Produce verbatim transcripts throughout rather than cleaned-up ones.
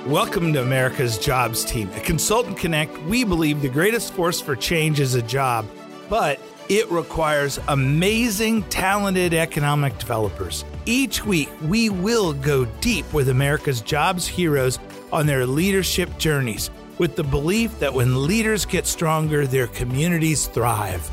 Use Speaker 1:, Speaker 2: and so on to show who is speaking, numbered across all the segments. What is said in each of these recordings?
Speaker 1: Welcome to America's Jobs Team. At Consultant Connect, we believe the greatest force for change is a job, but it requires amazing, talented economic developers. Each week, we will go deep with America's jobs heroes on their leadership journeys, with the belief that when leaders get stronger, their communities thrive.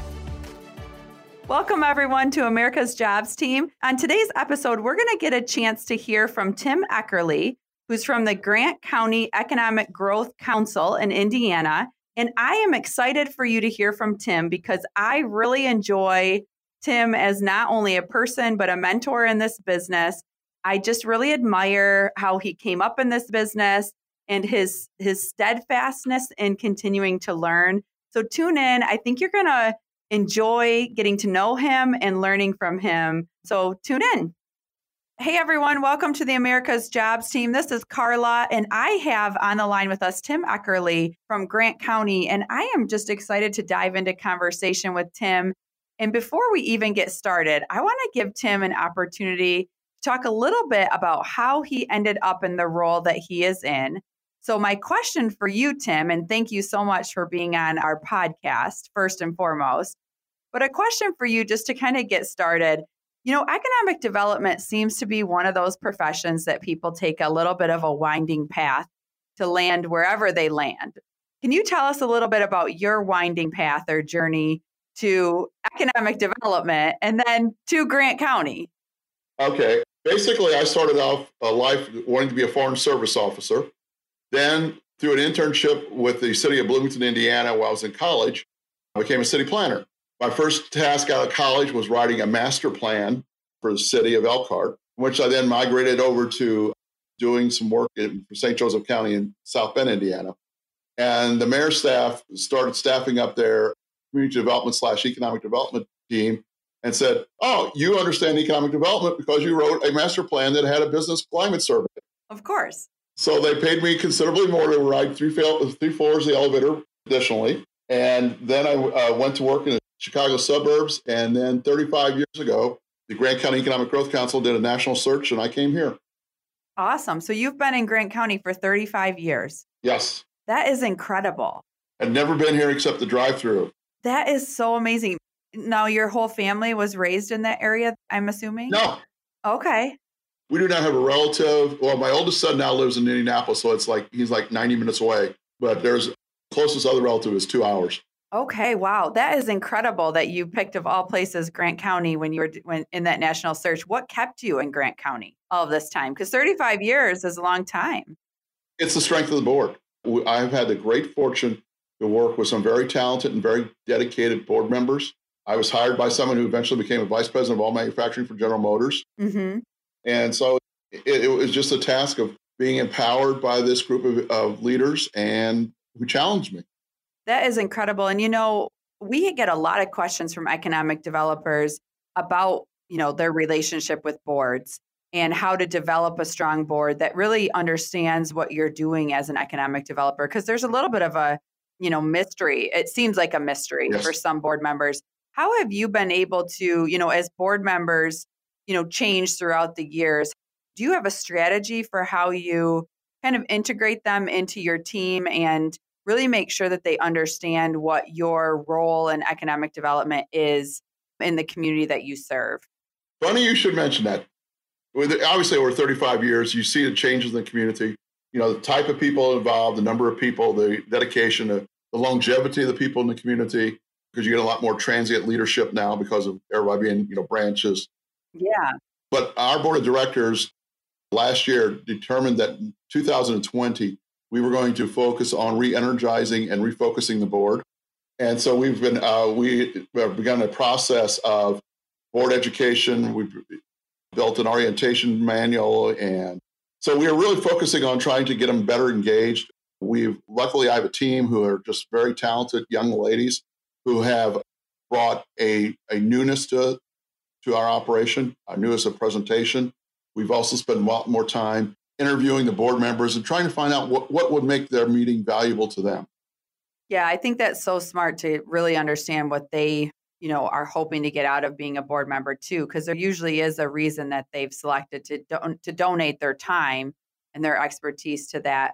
Speaker 2: Welcome, everyone, to America's Jobs Team. On today's episode, we're going to get a chance to hear from Tim Eckerle, who's from the Grant County Economic Growth Council in Indiana. And I am excited for you to hear from Tim because I really enjoy Tim as not only a person, but a mentor in this business. I just really admire how he came up in this business and his, his steadfastness in continuing to learn. So tune in. I think you're going to enjoy getting to know him and learning from him. So tune in. Hey, everyone. Welcome to the America's Jobs Team. This is Carla, and I have on the line with us Tim Eckerle from Grant County, and I am just excited to dive into conversation with Tim. And before we even get started, I want to give Tim an opportunity to talk a little bit about how he ended up in the role that he is in. So my question for you, Tim, and thank you so much for being on our podcast, first and foremost, but a question for you just to kind of get started. You know, economic development seems to be one of those professions that people take a little bit of a winding path to land wherever they land. Can you tell us a little bit about your winding path or journey to economic development and then to Grant County?
Speaker 3: Okay. Basically, I started off a life wanting to be a foreign service officer. Then, through an internship with the city of Bloomington, Indiana, while I was in college, I became a city planner. My first task out of college was writing a master plan for the city of Elkhart, which I then migrated over to doing some work in, for Saint Joseph County in South Bend, Indiana. And the mayor's staff started staffing up their community development slash economic development team and said, oh, you understand economic development because you wrote a master plan that had a business climate survey.
Speaker 2: Of course.
Speaker 3: So they paid me considerably more to ride three, three floors of the elevator additionally. And then I uh, went to work in the Chicago suburbs. And then thirty-five years ago, the Grant County Economic Growth Council did a national search and I came here.
Speaker 2: Awesome. So you've been in Grant County for thirty-five years.
Speaker 3: Yes.
Speaker 2: That is incredible.
Speaker 3: I've never been here except the drive-through.
Speaker 2: That is so amazing. Now, your whole family was raised in that area, I'm assuming?
Speaker 3: No.
Speaker 2: Okay.
Speaker 3: We do not have a relative. Well, my oldest son now lives in Indianapolis, so it's like he's like ninety minutes away. But there's closest other relative is two hours.
Speaker 2: Okay, wow. That is incredible that you picked, of all places, Grant County when you were when in that national search. What kept you in Grant County all of this time? Because thirty-five years is a long time.
Speaker 3: It's the strength of the board. I've had the great fortune to work with some very talented and very dedicated board members. I was hired by someone who eventually became a vice president of all manufacturing for General Motors.
Speaker 2: Mm-hmm.
Speaker 3: And so it, it was just a task of being empowered by this group of, of leaders and who challenged me.
Speaker 2: That is incredible. And, you know, we get a lot of questions from economic developers about, you know, their relationship with boards and how to develop a strong board that really understands what you're doing as an economic developer. Because there's a little bit of a, you know, mystery. It seems like a mystery
Speaker 3: Yes.
Speaker 2: for some board members. How have you been able to, you know, as board members, you know, change throughout the years? Do you have a strategy for how you kind of integrate them into your team and really make sure that they understand what your role in economic development is in the community that you serve?
Speaker 3: Funny you should mention that. With obviously over thirty-five years, you see the changes in the community. You know, the type of people involved, the number of people, the dedication, the, the longevity of the people in the community, because you get a lot more transient leadership now because of everybody being, you know, branches.
Speaker 2: Yeah.
Speaker 3: But our board of directors last year determined that in two thousand twenty, we were going to focus on re-energizing and refocusing the board. And so we've been, uh, we have begun a process of board education. We've built an orientation manual. And so we are really focusing on trying to get them better engaged. We've, luckily I have a team who are just very talented young ladies who have brought a, a newness to, to our operation, a newness of presentation. We've also spent a lot more time interviewing the board members and trying to find out what, what would make their meeting valuable to them.
Speaker 2: Yeah, I think that's so smart to really understand what they, you know, are hoping to get out of being a board member too, because there usually is a reason that they've selected to don- to donate their time and their expertise to that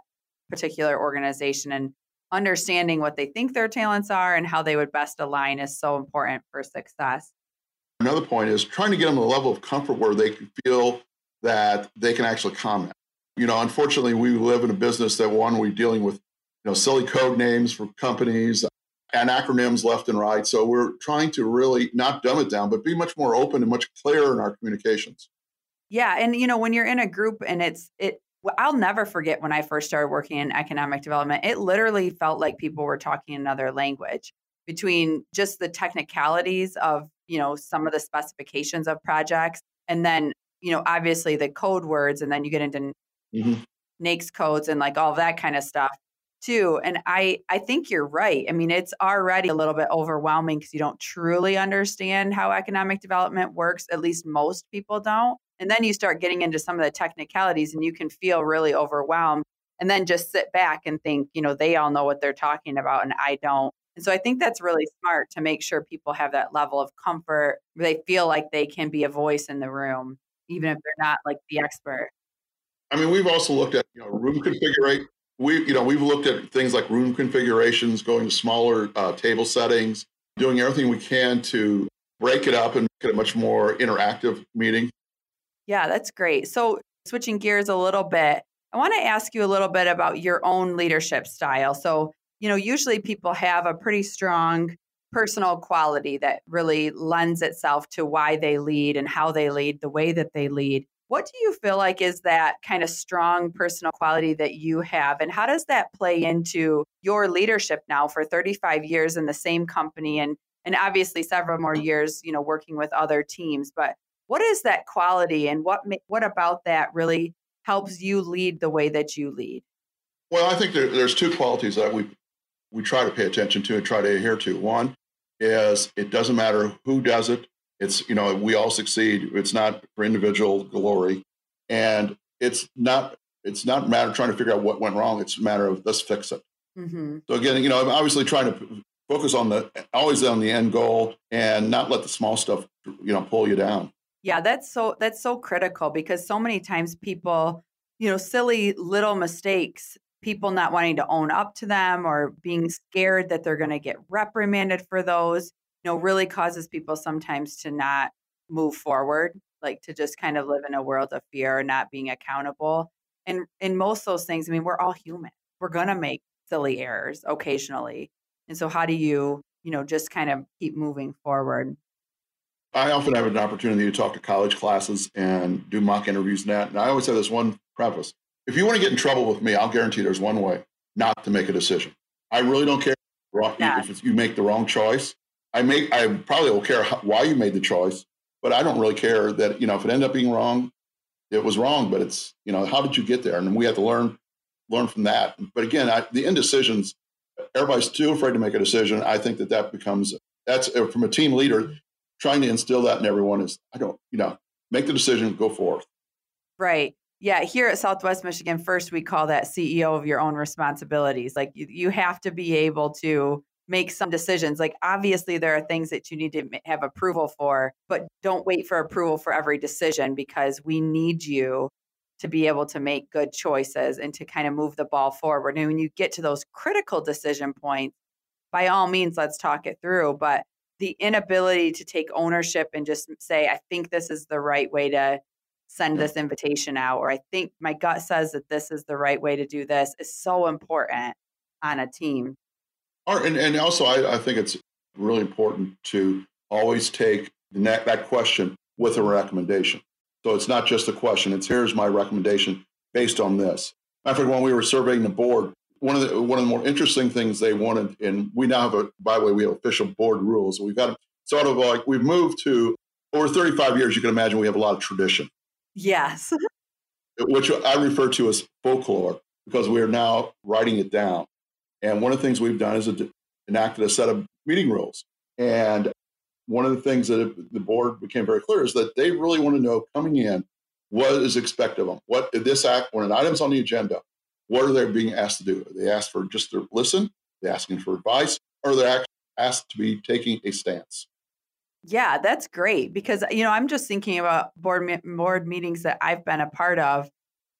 Speaker 2: particular organization, and understanding what they think their talents are and how they would best align is so important for success.
Speaker 3: Another point is trying to get them a level of comfort where they can feel that they can actually comment. You know, unfortunately, we live in a business that, one, we're dealing with, you know, silly code names for companies and acronyms left and right. So we're trying to really not dumb it down, but be much more open and much clearer in our communications.
Speaker 2: Yeah. And, you know, when you're in a group and it's, it, well, I'll never forget when I first started working in economic development, it literally felt like people were talking another language between just the technicalities of, you know, some of the specifications of projects. And then, you know, obviously the code words, and then you get into mm-hmm. N A I C S codes and like all that kind of stuff too. And I, I think you're right. I mean, it's already a little bit overwhelming because you don't truly understand how economic development works. At least most people don't. And then you start getting into some of the technicalities and you can feel really overwhelmed and then just sit back and think, you know, they all know what they're talking about and I don't. And so I think that's really smart to make sure people have that level of comfort where they feel like they can be a voice in the room, even if they're not like the expert.
Speaker 3: I mean, we've also looked at, you know, room configuration. We, you know, we've looked at things like room configurations, going to smaller uh, table settings, doing everything we can to break it up and make it a much more interactive meeting.
Speaker 2: Yeah, that's great. So switching gears a little bit, I want to ask you a little bit about your own leadership style. So, you know, usually people have a pretty strong personal quality that really lends itself to why they lead and how they lead, the way that they lead. What do you feel like is that kind of strong personal quality that you have? And how does that play into your leadership now for thirty-five years in the same company and, and obviously several more years, you know, working with other teams? But what is that quality and what what about that really helps you lead the way that you lead?
Speaker 3: Well, I think there, there's two qualities that we we try to pay attention to and try to adhere to. One is it doesn't matter who does it. It's, you know, we all succeed. It's not for individual glory. And it's not it's not a matter of trying to figure out what went wrong. It's a matter of let's fix it. Mm-hmm. So again, you know, I'm obviously trying to focus on the always on the end goal and not let the small stuff, you know, pull you down.
Speaker 2: Yeah, that's so that's so critical because so many times people, you know, silly little mistakes, people not wanting to own up to them or being scared that they're going to get reprimanded for those, you know, really causes people sometimes to not move forward, like to just kind of live in a world of fear, not being accountable. And in most of those things, I mean, we're all human. We're going to make silly errors occasionally. And so how do you, you know, just kind of keep moving forward?
Speaker 3: I often have an opportunity to talk to college classes and do mock interviews and that. And I always have this one preface. If you want to get in trouble with me, I'll guarantee there's one way, not to make a decision. I really don't care yeah. if you make the wrong choice. I make, I probably will care how, why you made the choice, but I don't really care that, you know, if it ended up being wrong, it was wrong, but it's, you know, how did you get there? And we have to learn, learn from that. But again, I, the indecisions, everybody's too afraid to make a decision. I think that that becomes, that's from a team leader, trying to instill that in everyone is, I don't, you know, make the decision, go forth.
Speaker 2: Right. Yeah. Here at Southwest Michigan First, we call that C E O of your own responsibilities. Like you, you have to be able to make some decisions. Like obviously there are things that you need to have approval for, but don't wait for approval for every decision because we need you to be able to make good choices and to kind of move the ball forward. And when you get to those critical decision points, by all means, let's talk it through. But the inability to take ownership and just say, I think this is the right way to send this invitation out, or I think my gut says that this is the right way to do this is so important on a team.
Speaker 3: Or, and, and also, I, I think it's really important to always take the ne- that question with a recommendation. So it's not just a question. It's here's my recommendation based on this. I think when we were surveying the board, One of the one of the more interesting things they wanted, and we now have a, by the way, we have official board rules. We've got sort of like, we've moved to, over thirty-five years, you can imagine we have a lot of tradition.
Speaker 2: Yes.
Speaker 3: Which I refer to as folklore, because we are now writing it down. And one of the things we've done is enacted a set of meeting rules. And one of the things that the board became very clear is that they really want to know coming in, what is expected of them? What did this act, when an item's on the agenda, what are they being asked to do? Are they asked for just to listen? Are they asking for advice? Or are they actually asked to be taking a stance?
Speaker 2: Yeah, that's great because, you know, I'm just thinking about board board meetings that I've been a part of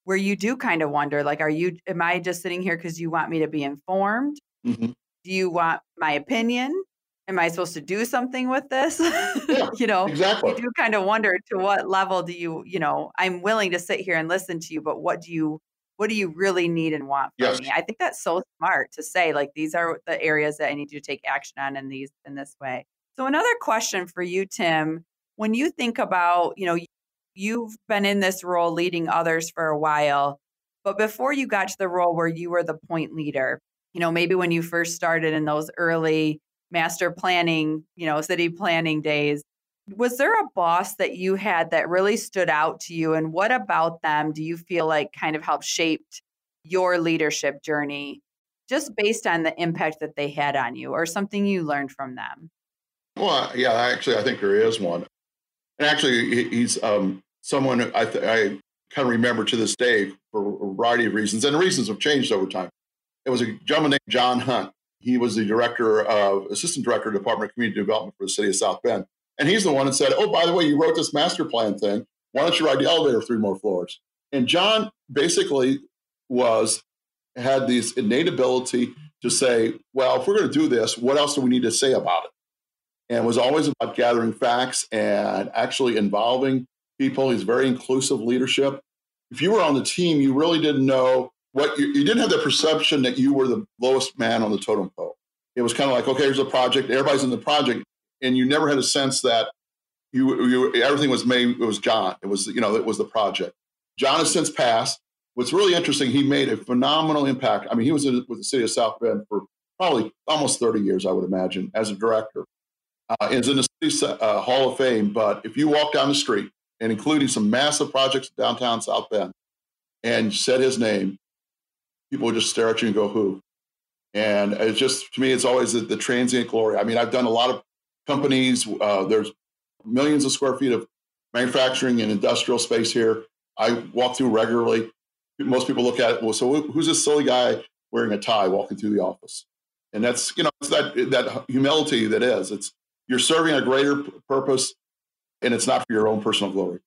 Speaker 2: where you do kind of wonder, like, are you, am I just sitting here because you want me to be informed?
Speaker 3: Mm-hmm.
Speaker 2: Do you want my opinion? Am I supposed to do something with this?
Speaker 3: Yeah,
Speaker 2: you know,
Speaker 3: exactly.
Speaker 2: you do kind of wonder to what level do you, you know, I'm willing to sit here and listen to you, but what do you, what do you really need and want from
Speaker 3: Yes.
Speaker 2: me? I think that's so smart to say, like, these are the areas that I need you to take action on in these, in this way. So another question for you, Tim, when you think about, you know, you've been in this role leading others for a while, but before you got to the role where you were the point leader, you know, maybe when you first started in those early master planning, you know, city planning days, was there a boss that you had that really stood out to you? And what about them do you feel like kind of helped shaped your leadership journey, just based on the impact that they had on you or something you learned from them?
Speaker 3: Well, yeah, actually, I think there is one. And actually, he- he's um, someone I, th- I kind of remember to this day for a variety of reasons, and the reasons have changed over time. It was a gentleman named John Hunt. He was the director of, assistant director of Department of Community Development for the city of South Bend. And he's the one that said, oh, by the way, you wrote this master plan thing. Why don't you ride the elevator three more floors? And John basically was, had this innate ability to say, well, if we're going to do this, what else do we need to say about it? And it was always about gathering facts and actually involving people. He's very inclusive leadership. If you were on the team, you really didn't know what you, you didn't have the perception that you were the lowest man on the totem pole. It was kind of like, okay, here's a project. Everybody's in the project. And you never had a sense that you, you everything was made, it was John. It was, you know, it was the project. John has since passed. What's really interesting, he made a phenomenal impact. I mean, he was in, with the city of South Bend for probably almost thirty years, I would imagine, as a director. Uh, is in the city uh, Hall of Fame. But if you walk down the street, and including some massive projects downtown South Bend, and said his name, people would just stare at you and go, who? And it's just, to me, it's always the, the transient glory. I mean, I've done a lot of companies. Uh, there's millions of square feet of manufacturing and industrial space here. I walk through regularly. Most people look at it, well, so who's this silly guy wearing a tie walking through the office? And that's, you know, it's that, that humility that is. It's, you're serving a greater p- purpose, and it's not for your own personal glory.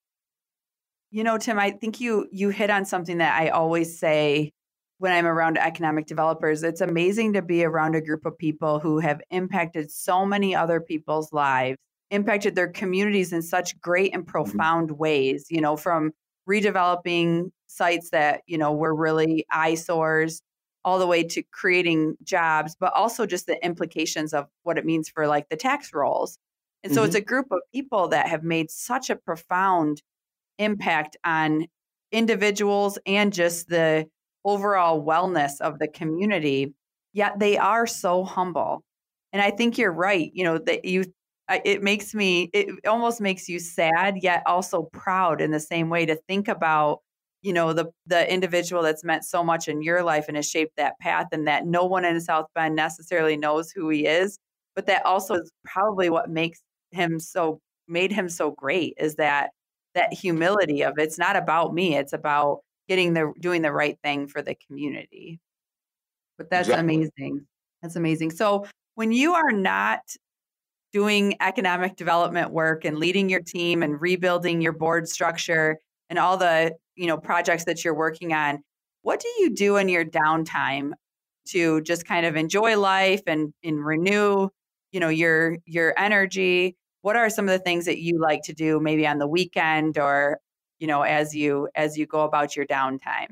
Speaker 2: You know, Tim, I think you you hit on something that I always say when I'm around economic developers. It's amazing to be around a group of people who have impacted so many other people's lives, impacted their communities in such great and profound mm-hmm. ways, you know, from redeveloping sites that, you know, were really eyesores all the way to creating jobs, but also just the implications of what it means for like the tax rolls. And so mm-hmm. it's a group of people that have made such a profound impact on individuals and just the overall wellness of the community, yet they are so humble. And I think you're right. You know, that you, it makes me, it almost makes you sad, yet also proud in the same way to think about, you know, the, the individual that's meant so much in your life and has shaped that path, and that no one in South Bend necessarily knows who he is, but that also is probably what makes him so, made him so great, is that, that humility of it's not about me. It's about getting the, doing the right thing for the community. But that's exactly. amazing. That's amazing. So when you are not doing economic development work and leading your team and rebuilding your board structure and all the, you know, projects that you're working on, what do you do in your downtime to just kind of enjoy life and, and renew, you know, your, your energy? What are some of the things that you like to do maybe on the weekend or, you know, as you, as you go about your downtime?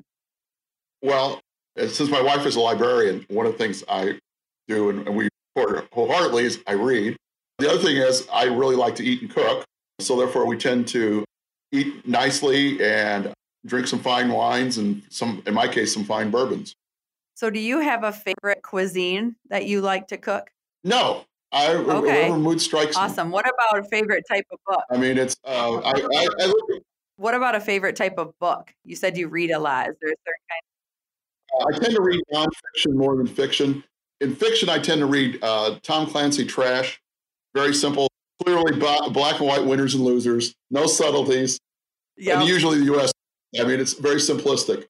Speaker 3: Well, since my wife is a librarian, one of the things I do, and we support wholeheartedly, is I read. The other thing is I really like to eat and cook. So therefore we tend to eat nicely and drink some fine wines and some, in my case, some fine bourbons.
Speaker 2: So do you have a favorite cuisine that you like to cook?
Speaker 3: No, I, okay. Whatever mood strikes
Speaker 2: awesome. me. Awesome. What about a favorite type of book?
Speaker 3: I mean, it's, uh, I, I, I look at,
Speaker 2: what about a favorite type of book? You said you read a lot. Is there a certain kind?
Speaker 3: Uh, I tend to read nonfiction more than fiction. In fiction, I tend to read uh, Tom Clancy trash. Very simple, clearly black and white winners and losers, no subtleties. Yep. And usually the U S, I mean, it's very simplistic.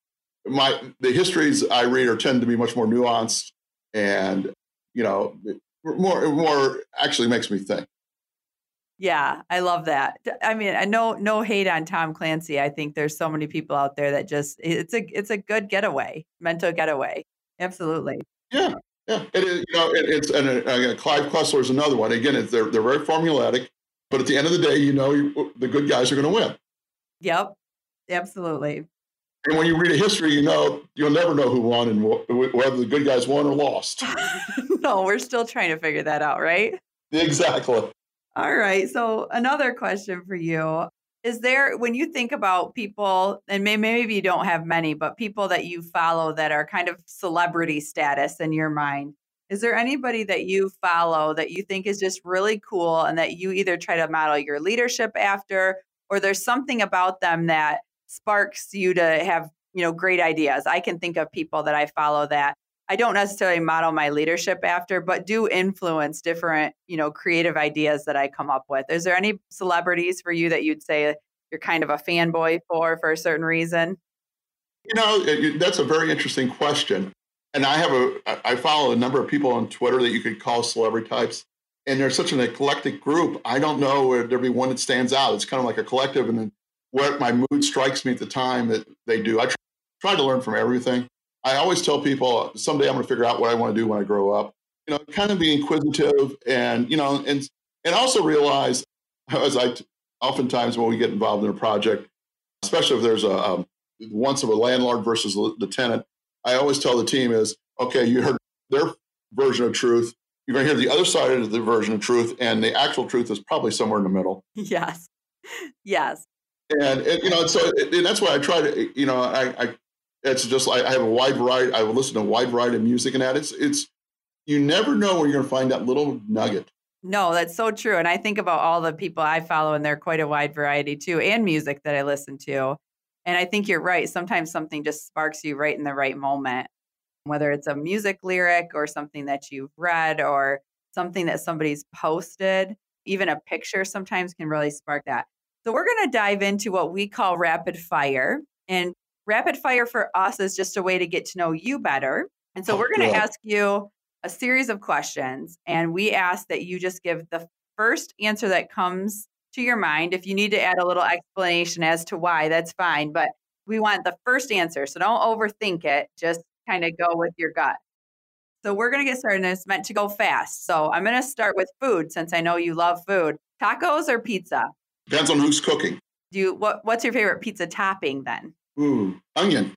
Speaker 3: My the histories I read are tend to be much more nuanced, and you know, more more actually makes me think.
Speaker 2: Yeah, I love that. I mean, I know no hate on Tom Clancy. I think there's so many people out there that just it's a it's a good getaway, mental getaway. Absolutely.
Speaker 3: Yeah, yeah. It is, you know, it, it's and uh, Clive Cussler is another one. Again, it's, they're they're very formulaic, but at the end of the day, you know, you, the good guys are going to win.
Speaker 2: Yep, absolutely.
Speaker 3: And when you read a history, you know you'll never know who won and wh- whether the good guys won or lost.
Speaker 2: No, we're still trying to figure that out, right?
Speaker 3: Exactly.
Speaker 2: All right. So another question for you. Is there, when you think about people, and may, maybe you don't have many, but people that you follow that are kind of celebrity status in your mind, is there anybody that you follow that you think is just really cool and that you either try to model your leadership after, or there's something about them that sparks you to have, you know, great ideas? I can think of people that I follow that I don't necessarily model my leadership after, but do influence different, you know, creative ideas that I come up with. Is there any celebrities for you that you'd say you're kind of a fanboy for, for a certain reason?
Speaker 3: You know, it, that's a very interesting question. And I have a, I follow a number of people on Twitter that you could call celebrity types. And they're such an eclectic group. I don't know if there'd be one that stands out. It's kind of like a collective. And then what my mood strikes me at the time that they do. I try, try to learn from everything. I always tell people someday I'm going to figure out what I want to do when I grow up. You know, kind of be inquisitive and, you know, and and also realize, as I oftentimes when we get involved in a project, especially if there's a um, once of a landlord versus the tenant, I always tell the team is, okay, you heard their version of truth. You're going to hear the other side of the version of truth, and the actual truth is probably somewhere in the middle.
Speaker 2: Yes. Yes.
Speaker 3: And, and you know, so and that's why I try to, you know, I, I it's just I, I have a wide variety. I will listen to a wide variety of music, and that it's it's you never know when you're going to find that little nugget.
Speaker 2: No, that's so true. And I think about all the people I follow, and they're quite a wide variety too, and music that I listen to. And I think you're right. Sometimes something just sparks you right in the right moment, whether it's a music lyric or something that you've read or something that somebody's posted. Even a picture sometimes can really spark that. So we're going to dive into what we call rapid fire. And rapid fire for us is just a way to get to know you better. And so we're going to ask you a series of questions. And we ask that you just give the first answer that comes to your mind. If you need to add a little explanation as to why, that's fine. But we want the first answer. So don't overthink it. Just kind of go with your gut. So we're going to get started. And it's meant to go fast. So I'm going to start with food since I know you love food. Tacos or pizza?
Speaker 3: Depends on who's cooking.
Speaker 2: Do you, what, what's your favorite pizza topping then?
Speaker 3: Ooh, onion.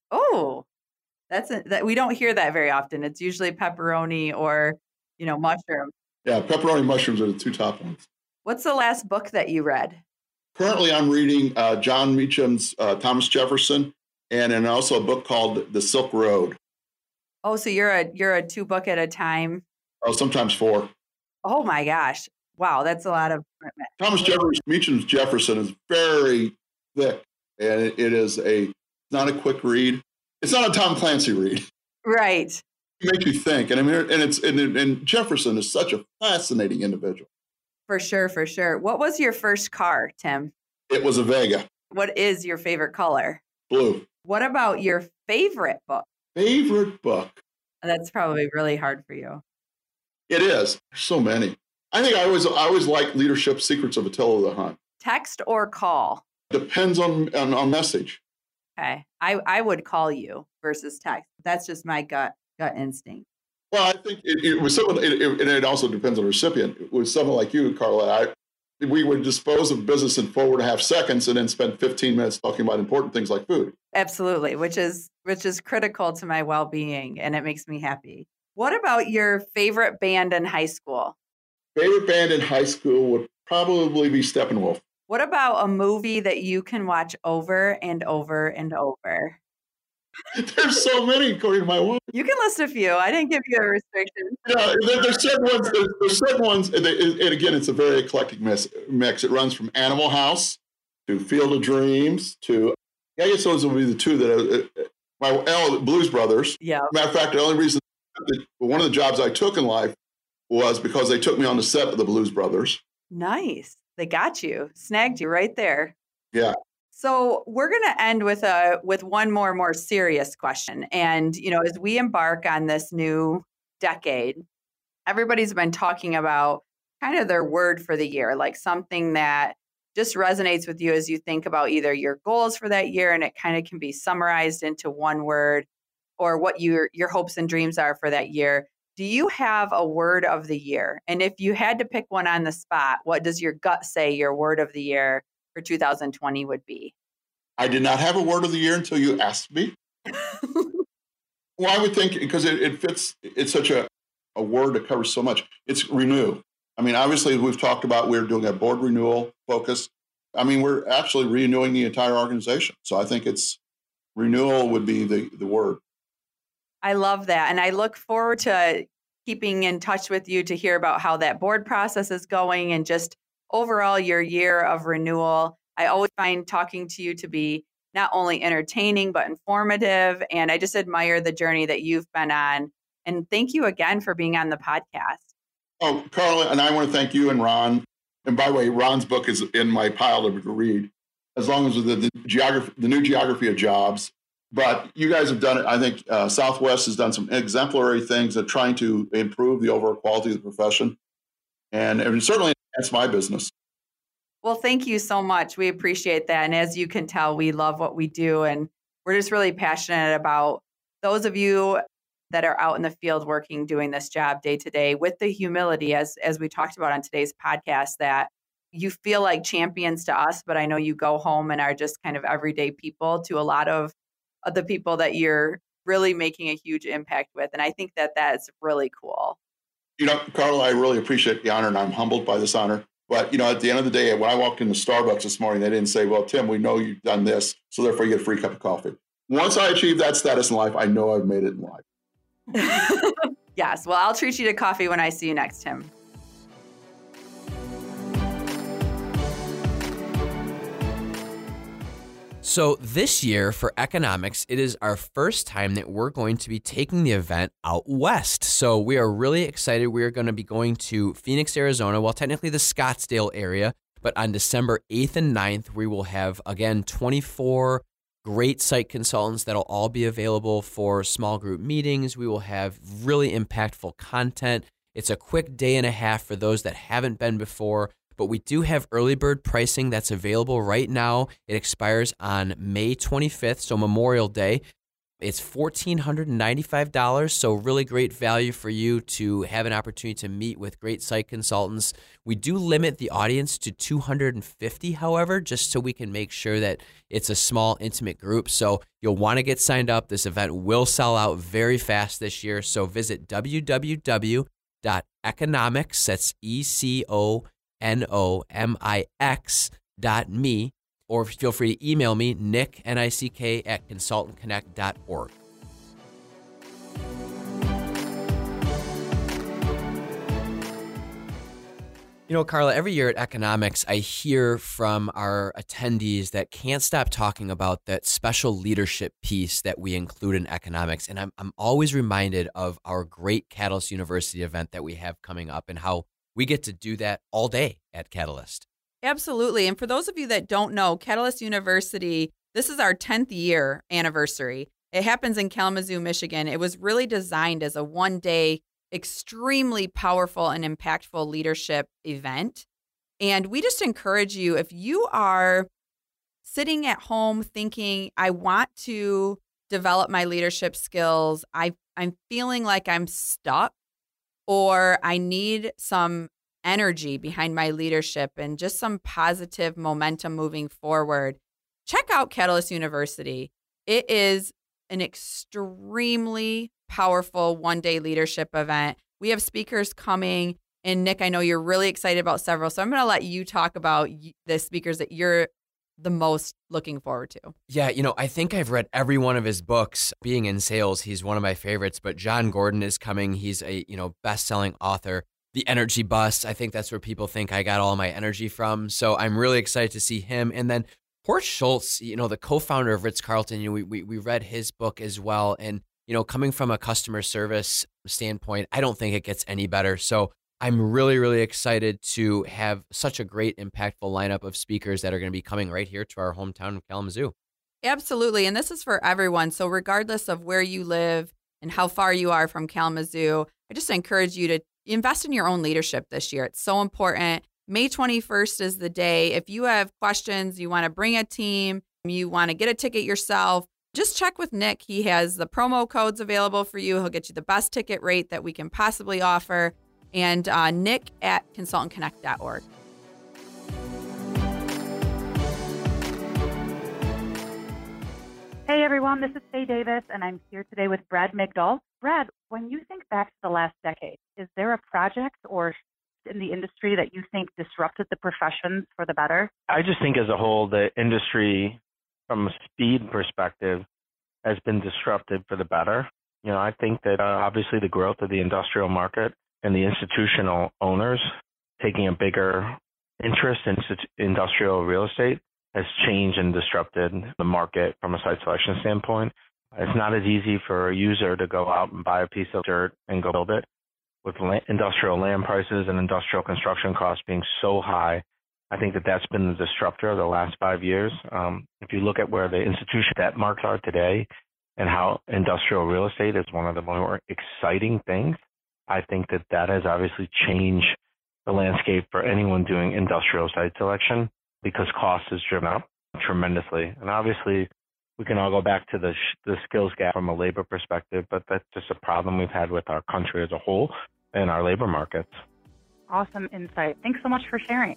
Speaker 2: Oh, that's a, that we don't hear that very often. It's usually pepperoni or, you know, mushroom.
Speaker 3: Yeah, pepperoni mushrooms are the two top ones.
Speaker 2: What's the last book that you read?
Speaker 3: Currently, I'm reading uh, John Meacham's uh, Thomas Jefferson, and then also a book called The Silk Road.
Speaker 2: Oh, so you're a you're a two book at a time.
Speaker 3: Oh, sometimes four.
Speaker 2: Oh my gosh! Wow, that's a lot of commitment.
Speaker 3: Thomas Jefferson, Meacham's Jefferson is very thick, and it, it is a not a quick read. It's not a Tom Clancy read.
Speaker 2: Right.
Speaker 3: It makes you think, and I mean, and it's and, and Jefferson is such a fascinating individual.
Speaker 2: For sure, for sure. What was your first car, Tim?
Speaker 3: It was a Vega.
Speaker 2: What is your favorite color?
Speaker 3: Blue.
Speaker 2: What about your favorite book?
Speaker 3: Favorite book?
Speaker 2: That's probably really hard for you.
Speaker 3: It is. There's so many. I think I always I always like Leadership Secrets of Attila the Hun.
Speaker 2: Text or call?
Speaker 3: Depends on on, on message.
Speaker 2: Okay. I, I would call you versus text. That's just my gut gut instinct.
Speaker 3: Well, I think it, it was someone, it, it, and it also depends on the recipient. With someone like you, Carla, I, we would dispose of business in four and a half seconds and then spend fifteen minutes talking about important things like food.
Speaker 2: Absolutely, which is which is critical to my well-being, and it makes me happy. What about your favorite band in high school?
Speaker 3: Favorite band in high school would probably be Steppenwolf.
Speaker 2: What about a movie that you can watch over and over and over?
Speaker 3: There's so many, according to my wife.
Speaker 2: You can list a few. I didn't give you a restriction.
Speaker 3: Yeah, there, there's certain ones. There's, there's certain ones, and, they, and again, it's a very eclectic mix. mix. It runs from Animal House to Field of Dreams to, I guess those will be the two that uh, my oh, Blues Brothers.
Speaker 2: Yeah.
Speaker 3: Matter of fact, the only reason that one of the jobs I took in life was because they took me on the set of the Blues Brothers.
Speaker 2: Nice. They got you, snagged you right there.
Speaker 3: Yeah.
Speaker 2: So we're going to end with a with one more more serious question. And, you know, as we embark on this new decade, everybody's been talking about kind of their word for the year, like something that just resonates with you as you think about either your goals for that year, and it kind of can be summarized into one word, or what your your hopes and dreams are for that year. Do you have a word of the year? And if you had to pick one on the spot, what does your gut say your word of the year for two thousand twenty would be?
Speaker 3: I did not have a word of the year until you asked me. Well, I would think, because it, it fits, it's such a, a word that covers so much. It's renew. I mean, obviously, we've talked about we're doing a board renewal focus. I mean, we're actually renewing the entire organization. So I think it's renewal would be the, the word.
Speaker 2: I love that. And I look forward to keeping in touch with you to hear about how that board process is going and just overall your year of renewal. I always find talking to you to be not only entertaining, but informative. And I just admire the journey that you've been on. And thank you again for being on the podcast.
Speaker 3: Oh, Carla, and I want to thank you and Ron. And by the way, Ron's book is in my pile to read, as long as the, the geography, the new geography of jobs. But you guys have done it. I think uh, Southwest has done some exemplary things at trying to improve the overall quality of the profession. And, and certainly that's my business.
Speaker 2: Well, thank you so much. We appreciate that. And as you can tell, we love what we do. And we're just really passionate about those of you that are out in the field working, doing this job day to day with the humility, as, as we talked about on today's podcast, that you feel like champions to us, but I know you go home and are just kind of everyday people to a lot of, of the people that you're really making a huge impact with. And I think that that's really cool.
Speaker 3: You know, Carla, I really appreciate the honor, and I'm humbled by this honor. But, you know, at the end of the day, when I walked into Starbucks this morning, they didn't say, well, Tim, we know you've done this, so therefore you get a free cup of coffee. Once I achieve that status in life, I know I've made it in life.
Speaker 2: Yes. Well, I'll treat you to coffee when I see you next, Tim.
Speaker 4: So this year for economics, it is our first time that we're going to be taking the event out west. So we are really excited. We are going to be going to Phoenix, Arizona, well, technically the Scottsdale area, but on December eighth and ninth, we will have, again, twenty-four great site consultants that'll all be available for small group meetings. We will have really impactful content. It's a quick day and a half for those that haven't been before. But we do have early bird pricing that's available right now. It expires on May twenty-fifth, so Memorial Day. It's one thousand four hundred ninety-five dollars, so really great value for you to have an opportunity to meet with great site consultants. We do limit the audience to two hundred fifty, however, just so we can make sure that it's a small, intimate group. So you'll want to get signed up. This event will sell out very fast this year, so visit w w w dot economics, that's E C O N O M I X dot me, or feel free to email me, Nick, N I C K, at consultant connect dot org. You know, Carla, every year at Economics, I hear from our attendees that can't stop talking about that special leadership piece that we include in Economics. And I'm, I'm always reminded of our great Catalyst University event that we have coming up and how we get to do that all day at Catalyst.
Speaker 2: Absolutely. And for those of you that don't know, Catalyst University, this is our tenth year anniversary. It happens in Kalamazoo, Michigan. It was really designed as a one-day, extremely powerful and impactful leadership event. And we just encourage you, if you are sitting at home thinking, I want to develop my leadership skills, I, I'm feeling like I'm stuck, or I need some energy behind my leadership and just some positive momentum moving forward, check out Catalyst University. It is an extremely powerful one-day leadership event. We have speakers coming. And Nick, I know you're really excited about several, so I'm going to let you talk about the speakers that you're the most looking forward to.
Speaker 4: Yeah, you know, I think I've read every one of his books. Being in sales, he's one of my favorites, but John Gordon is coming. He's a, you know, best-selling author. The Energy Bus, I think that's where people think I got all my energy from. So I'm really excited to see him. And then Horst Schulze, you know, the co-founder of Ritz-Carlton, you know, we, we we read his book as well. And, you know, coming from a customer service standpoint, I don't think it gets any better. So I'm really, really excited to have such a great, impactful lineup of speakers that are going to be coming right here to our hometown of Kalamazoo.
Speaker 2: Absolutely. And this is for everyone. So regardless of where you live and how far you are from Kalamazoo, I just encourage you to invest in your own leadership this year. It's so important. May twenty-first is the day. If you have questions, you want to bring a team, you want to get a ticket yourself, just check with Nick. He has the promo codes available for you. He'll get you the best ticket rate that we can possibly offer. And uh, Nick at consultant connect dot org.
Speaker 5: Hey everyone, this is Faye Davis, and I'm here today with Brad Migdal. Brad, when you think back to the last decade, is there a project or in the industry that you think disrupted the professions for the better?
Speaker 6: I just think as a whole, the industry, from a speed perspective, has been disrupted for the better. You know, I think that uh, obviously the growth of the industrial market and the institutional owners taking a bigger interest in industrial real estate has changed and disrupted the market from a site selection standpoint. It's not as easy for a user to go out and buy a piece of dirt and go build it. With land, industrial land prices and industrial construction costs being so high, I think that that's been the disruptor of the last five years. Um, if you look at where the institutional debt marks are today and how industrial real estate is one of the more exciting things, I think that that has obviously changed the landscape for anyone doing industrial site selection because cost is driven up tremendously. And obviously, we can all go back to the, sh- the skills gap from a labor perspective, but that's just a problem we've had with our country as a whole and our labor markets.
Speaker 5: Awesome insight. Thanks so much for sharing.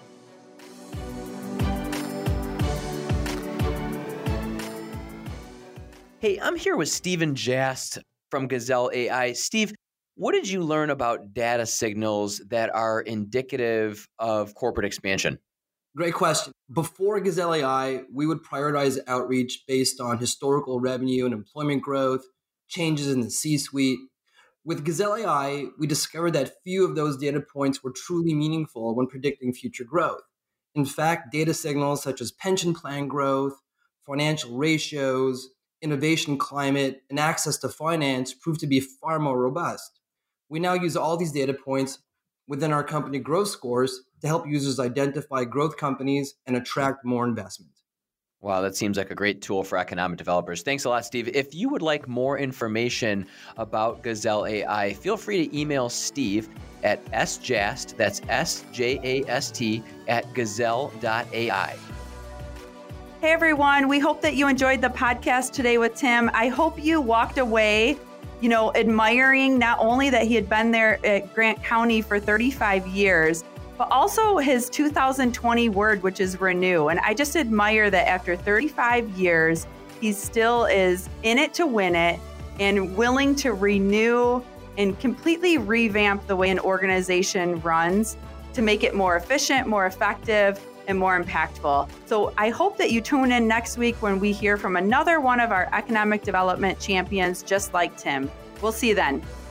Speaker 4: Hey, I'm here with Steven Jast from Gazelle A I. Steve, what did you learn about data signals that are indicative of corporate expansion?
Speaker 7: Great question. Before Gazelle A I, we would prioritize outreach based on historical revenue and employment growth, changes in the C-suite. With Gazelle A I, we discovered that few of those data points were truly meaningful when predicting future growth. In fact, data signals such as pension plan growth, financial ratios, innovation climate, and access to finance proved to be far more robust. We now use all these data points within our company growth scores to help users identify growth companies and attract more investment.
Speaker 4: Wow, that seems like a great tool for economic developers. Thanks a lot, Steve. If you would like more information about Gazelle A I, feel free to email Steve at sjast, that's S J A S T, at gazelle dot A I.
Speaker 2: Hey everyone, we hope that you enjoyed the podcast today with Tim. I hope you walked away, you know, admiring not only that he had been there at Grant County for thirty-five years, but also his two thousand twenty word, which is renew. And I just admire that after thirty-five years, he still is in it to win it and willing to renew and completely revamp the way an organization runs to make it more efficient, more effective, and more impactful. So I hope that you tune in next week when we hear from another one of our economic development champions just like Tim. We'll see you then.